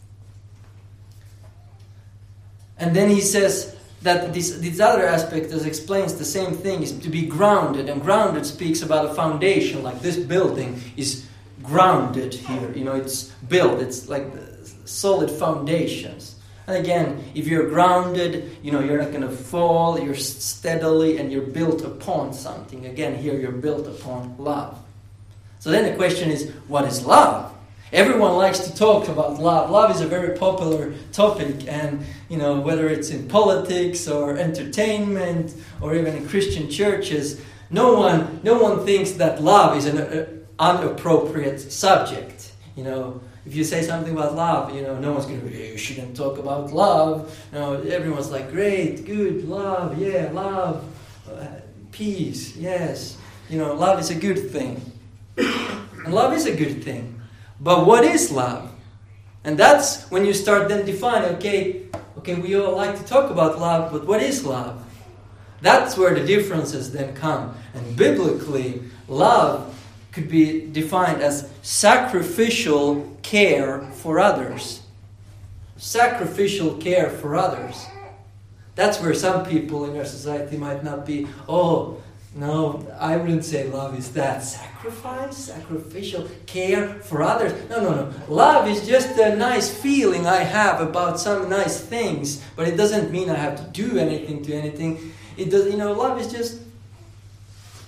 And then he says that this other aspect that explains the same thing is to be grounded. And grounded speaks about a foundation, like this building is grounded here. It's built. It's like solid foundations. And again, if you're grounded, you're not going to fall. You're steadily and you're built upon something. Again, here you're built upon love. So then the question is, what is love? Everyone likes to talk about love. Love is a very popular topic, and whether it's in politics or entertainment or even in Christian churches, no one thinks that love is an inappropriate subject. If you say something about love, no one's going to be, you shouldn't talk about love. Everyone's like, great, good, love, yeah, love, peace, yes. Love is a good thing. And love is a good thing. But what is love? And that's when you start then defining, okay, we all like to talk about love, but what is love? That's where the differences then come. And biblically, love could be defined as sacrificial care for others. Sacrificial care for others. That's where some people in our society might not be, no, I wouldn't say love is that. Sacrificial care for others. No. Love is just a nice feeling I have about some nice things, but it doesn't mean I have to do anything to anything. It does. Love is just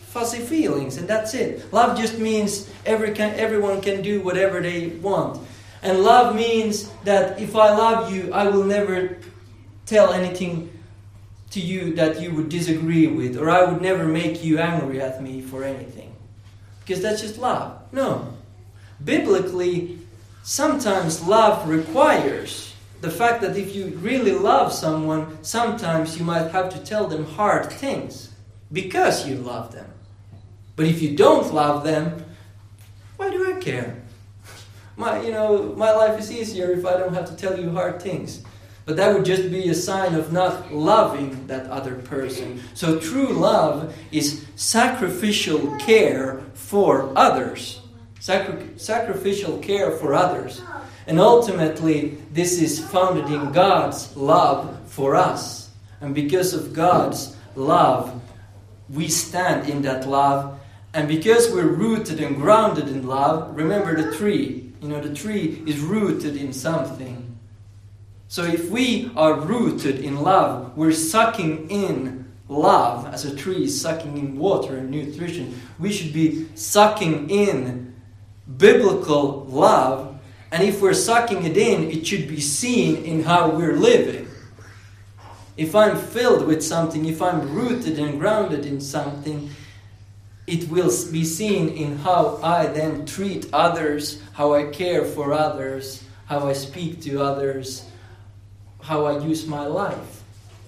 fuzzy feelings, and that's it. Love just means everyone can do whatever they want. And love means that if I love you, I will never tell anything to you that you would disagree with, or I would never make you angry at me for anything. Because that's just love. No. Biblically, sometimes love requires the fact that if you really love someone, sometimes you might have to tell them hard things because you love them. But if you don't love them, why do I care? My life is easier if I don't have to tell you hard things. But that would just be a sign of not loving that other person. So true love is sacrificial care for others. Sacrificial care for others. And ultimately, this is founded in God's love for us. And because of God's love, we stand in that love. And because we're rooted and grounded in love, remember the tree. The tree is rooted in something. So if we are rooted in love, we're sucking in love as a tree is sucking in water and nutrition. We should be sucking in biblical love. And if we're sucking it in, it should be seen in how we're living. If I'm filled with something, if I'm rooted and grounded in something, it will be seen in how I then treat others, how I care for others, how I speak to others, how I use my life.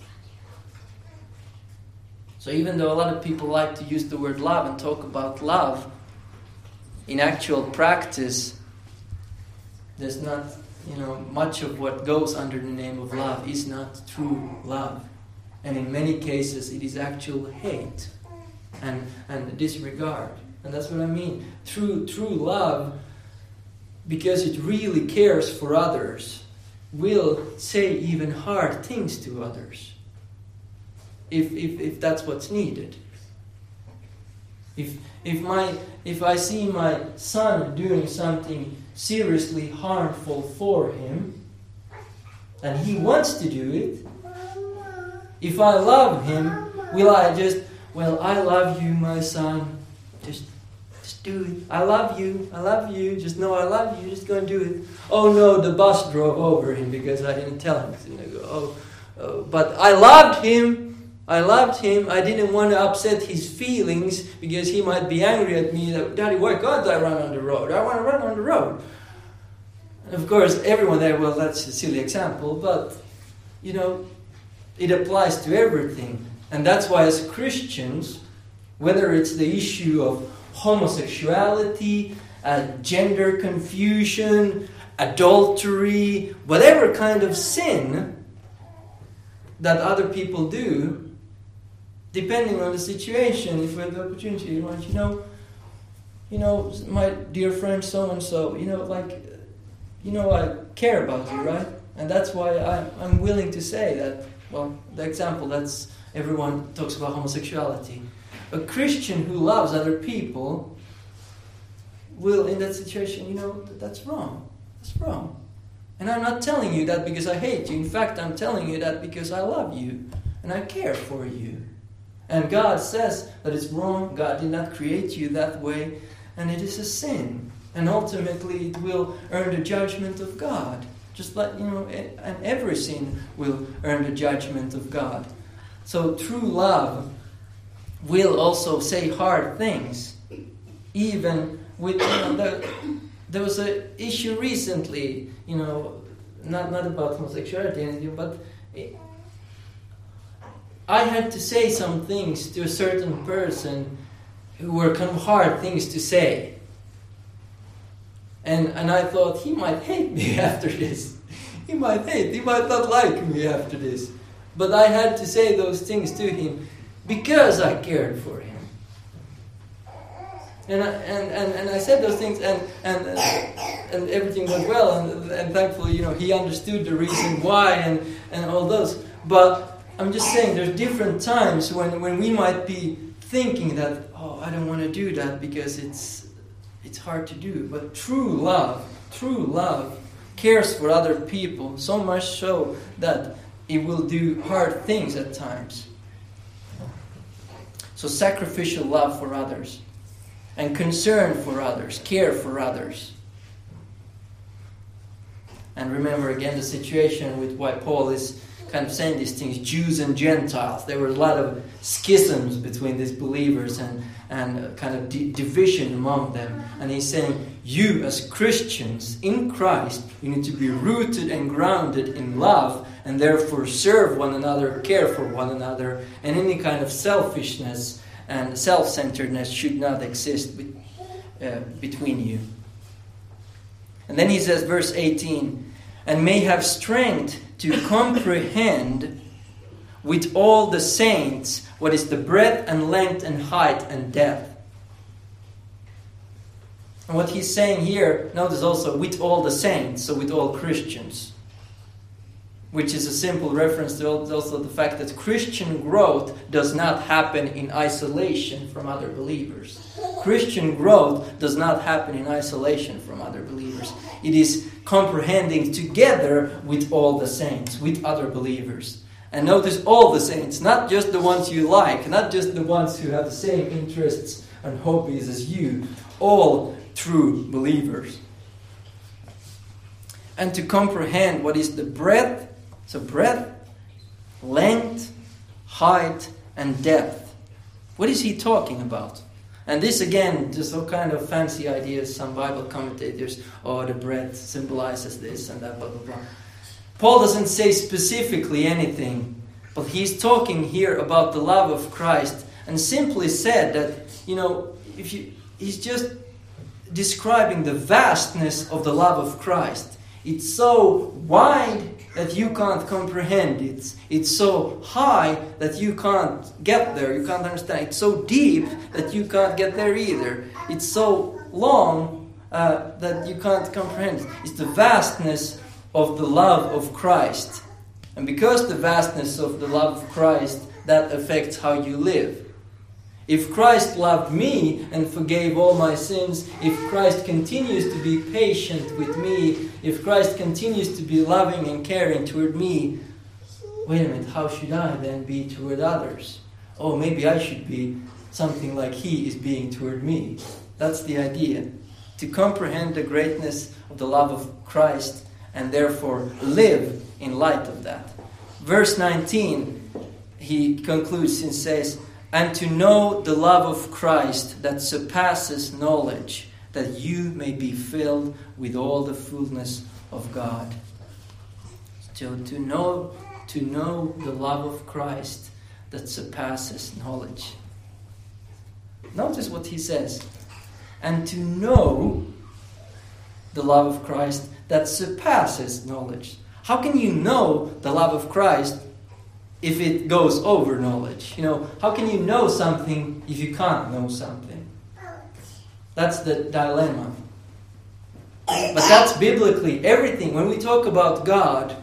So even though a lot of people like to use the word love and talk about love, in actual practice, there's not, much of what goes under the name of love is not true love. And in many cases, it is actual hate and disregard. And that's what I mean. True love, because it really cares for others, will say even hard things to others. If that's what's needed. If I see my son doing something seriously harmful for him, and he wants to do it, if I love him, will I just, I love you, my son, just do it. I love you, just know I love you, just go and do it. Oh no, the bus drove over him because I didn't tell him. But I loved him. I didn't want to upset his feelings because he might be angry at me. Daddy, why can't I run on the road? I want to run on the road. And of course, everyone there, that's a silly example, but, it applies to everything. And that's why as Christians, whether it's the issue of homosexuality, gender confusion, adultery, whatever kind of sin that other people do, depending on the situation, if we have the opportunity, my dear friend so-and-so, I care about you, right? And that's why I'm willing to say that, the example, that's everyone talks about homosexuality. A Christian who loves other people will, in that situation, that's wrong. That's wrong. And I'm not telling you that because I hate you. In fact, I'm telling you that because I love you and I care for you. And God says that it's wrong. God did not create you that way. And it is a sin. And ultimately it will earn the judgment of God. Just like, and every sin will earn the judgment of God. So true love will also say hard things. Even with, there was an issue recently, not about homosexuality or anything, but I had to say some things to a certain person who were kind of hard things to say. And I thought, he might hate me after this. He might not like me after this. But I had to say those things to him because I cared for him. And I said those things, and everything went well, and thankfully, he understood the reason why and all those. But I'm just saying, there's different times when we might be thinking that, I don't want to do that because it's hard to do. But true love cares for other people so much so that it will do hard things at times. So sacrificial love for others, and concern for others, care for others. And remember again the situation with why Paul is kind of saying these things, Jews and Gentiles. There were a lot of schisms between these believers and kind of division among them. And he's saying, you as Christians in Christ, you need to be rooted and grounded in love, and therefore serve one another, care for one another, and any kind of selfishness and self-centeredness should not exist between you. And then he says, verse 18, and may have strength to comprehend with all the saints what is the breadth and length and height and depth. And what he's saying here, notice also, with all the saints, so with all Christians. Which is a simple reference to also the fact that Christian growth does not happen in isolation from other believers. Christian growth does not happen in isolation from other believers. It is comprehending together with all the saints, with other believers. And notice all the saints, not just the ones you like, not just the ones who have the same interests and hobbies as you. All true believers. And to comprehend what is the breadth, so breadth, length, height, and depth. What is he talking about? And this again, just all kind of fancy ideas, some Bible commentators, the breadth symbolizes this and that, blah, blah, blah. Paul doesn't say specifically anything, but he's talking here about the love of Christ, and simply said that, he's just describing the vastness of the love of Christ. It's so wide that you can't comprehend it. It's so high that you can't get there, you can't understand. It's so deep that you can't get there either. It's so long that you can't comprehend it. It's the vastness of the love of Christ. And because the vastness of the love of Christ, that affects how you live. If Christ loved me and forgave all my sins, if Christ continues to be patient with me, if Christ continues to be loving and caring toward me, wait a minute, how should I then be toward others? Oh, maybe I should be something like He is being toward me. That's the idea. To comprehend the greatness of the love of Christ and therefore live in light of that. Verse 19, he concludes and says, and to know the love of Christ that surpasses knowledge, that you may be filled with all the fullness of God. So to know the love of Christ that surpasses knowledge. Notice what he says. And to know the love of Christ that surpasses knowledge. How can you know the love of Christ if it goes over knowledge? How can you know something if you can't know something? That's the dilemma. But that's biblically everything. When we talk about God,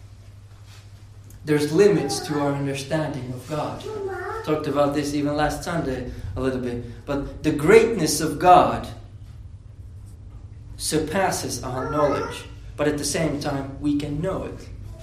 there's limits to our understanding of God. Talked about this even last Sunday a little bit. But the greatness of God surpasses our knowledge. But at the same time, we can know it.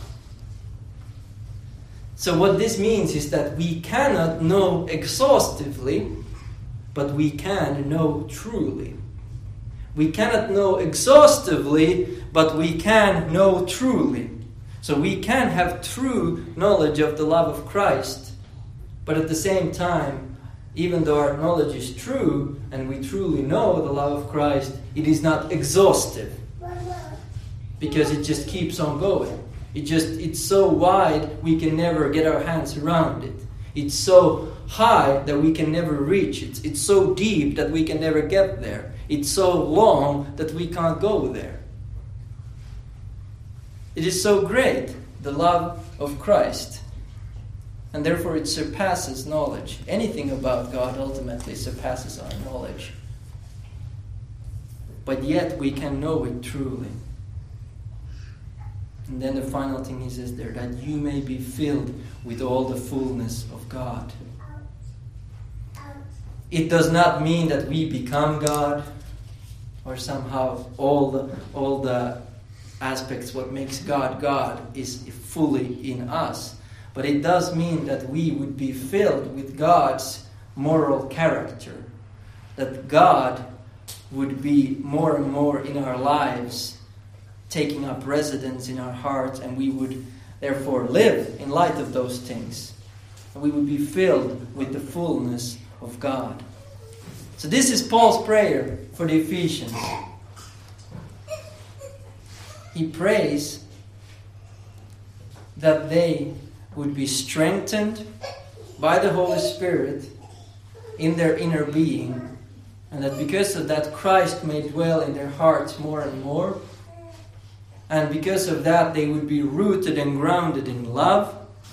So what this means is that we cannot know exhaustively, but we can know truly. We cannot know exhaustively, but we can know truly. So we can have true knowledge of the love of Christ, but at the same time, even though our knowledge is true and we truly know the love of Christ, it is not exhaustive, because it just keeps on going. It's so wide we can never get our hands around it. It's so high that we can never reach it. It's so deep that we can never get there. It's so long that we can't go there. It is so great, the love of Christ. And therefore it surpasses knowledge. Anything about God ultimately surpasses our knowledge. But yet we can know it truly. And then the final thing he says there, that you may be filled with all the fullness of God. It does not mean that we become God, or somehow all the aspects what makes God God is fully in us. But it does mean that we would be filled with God's moral character, that God would be more and more in our lives, taking up residence in our hearts, and we would therefore live in light of those things. And we would be filled with the fullness of God. So this is Paul's prayer for the Ephesians. He prays that they would be strengthened by the Holy Spirit in their inner being, and that because of that Christ may dwell in their hearts more and more, and because of that they would be rooted and grounded in love,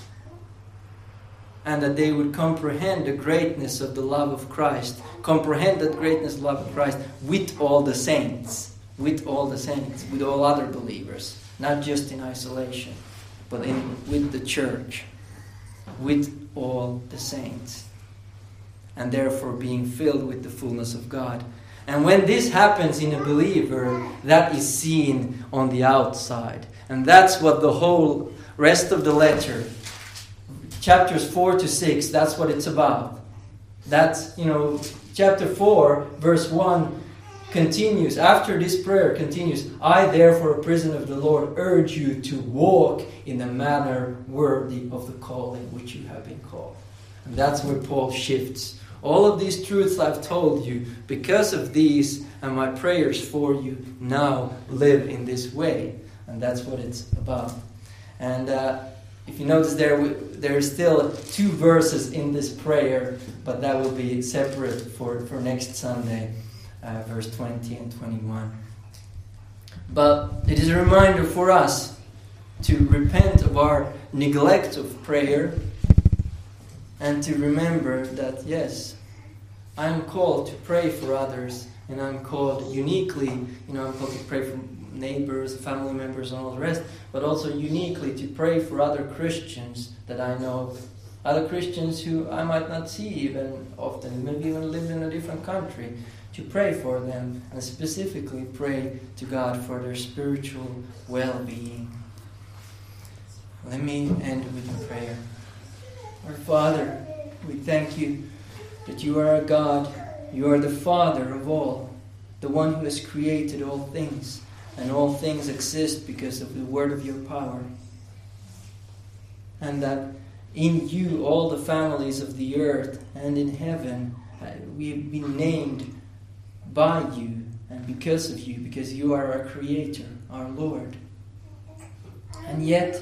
and that they would comprehend the greatness of the love of Christ, comprehend that greatness of love of Christ with all the saints, with all other believers, not just in isolation, but with the church, with all the saints, and therefore being filled with the fullness of God. And when this happens in a believer, that is seen on the outside. And that's what the whole rest of the letter, chapters 4 to 6, that's what it's about. That's, chapter 4, verse 1 continues, after this prayer continues, I therefore, a prisoner of the Lord, urge you to walk in a manner worthy of the calling which you have been called. And that's where Paul shifts. All of these truths I've told you, because of these and my prayers for you, now live in this way. And that's what it's about. And if you notice there are still 2 verses in this prayer, but that will be separate for next Sunday, verse 20 and 21. But it is a reminder for us to repent of our neglect of prayer, and to remember that, yes, I am called to pray for others, and I'm called uniquely, I'm called to pray for neighbors, family members, and all the rest, but also uniquely to pray for other Christians that I know, other Christians who I might not see even often, maybe even live in a different country, to pray for them, and specifically pray to God for their spiritual well-being. Let me end with a prayer. Our Father, we thank you that you are a God, you are the Father of all, the one who has created all things, and all things exist because of the word of your power. And that in you all the families of the earth and in heaven, we have been named by you and because of you, because you are our Creator, our Lord. And yet,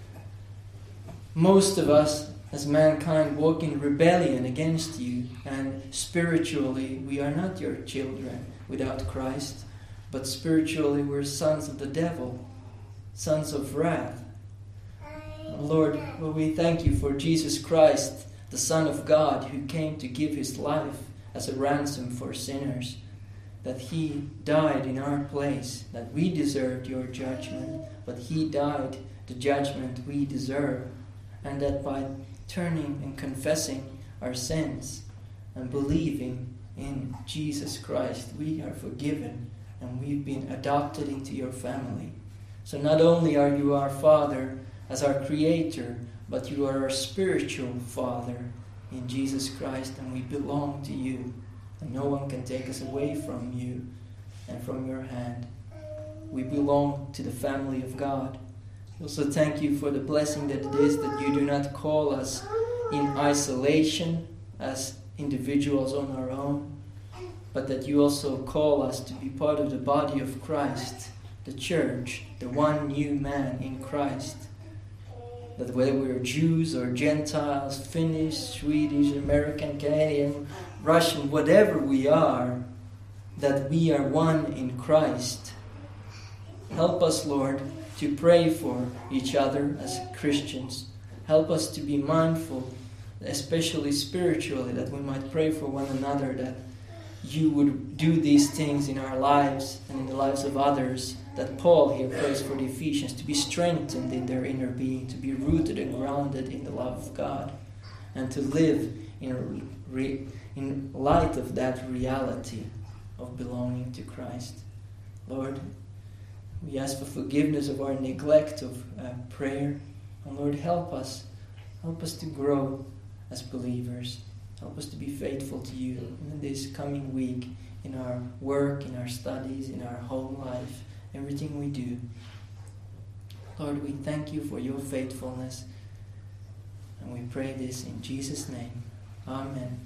most of us as mankind walk in rebellion against you, and spiritually we are not your children without Christ, but spiritually we're sons of the devil, sons of wrath. Lord, we thank you for Jesus Christ, the Son of God, who came to give his life as a ransom for sinners, that he died in our place, that we deserved your judgment, but he died the judgment we deserve, and that by turning and confessing our sins and believing in Jesus Christ, we are forgiven and we've been adopted into your family. So not only are you our Father as our Creator, but you are our spiritual Father in Jesus Christ, and we belong to you, and no one can take us away from you and from your hand. We belong to the family of God. Also thank you for the blessing that it is that you do not call us in isolation as individuals on our own, but that you also call us to be part of the body of Christ, the church, the one new man in Christ. That whether we're Jews or Gentiles, Finnish, Swedish, American, Canadian, Russian, whatever we are, that we are one in Christ. Help us, Lord, to pray for each other as Christians. Help us to be mindful, especially spiritually, that we might pray for one another, that you would do these things in our lives and in the lives of others, that Paul here prays for the Ephesians, to be strengthened in their inner being, to be rooted and grounded in the love of God, and to live in light of that reality of belonging to Christ. Lord, we ask for forgiveness of our neglect of prayer. And Lord, help us to grow as believers. Help us to be faithful to you in this coming week, in our work, in our studies, in our home life, everything we do. Lord, we thank you for your faithfulness, and we pray this in Jesus' name. Amen.